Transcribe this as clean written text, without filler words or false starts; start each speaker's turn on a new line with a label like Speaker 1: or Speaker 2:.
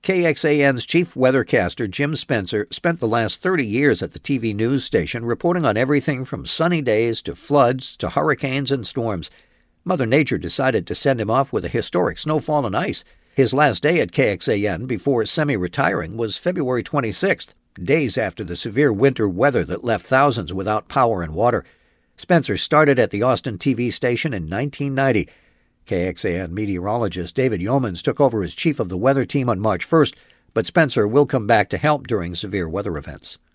Speaker 1: KXAN's chief weathercaster, Jim Spencer, spent the last 30 years at the TV news station reporting on everything from sunny days to floods to hurricanes and storms. Mother Nature decided to send him off with a historic snowfall and ice. His last day at KXAN before semi-retiring was February 26th, days after the severe winter weather that left thousands without power and water. Spencer started at the Austin TV station in 1990. KXAN meteorologist David Yeomans took over as chief of the weather team on March 1st, but Spencer will come back to help during severe weather events.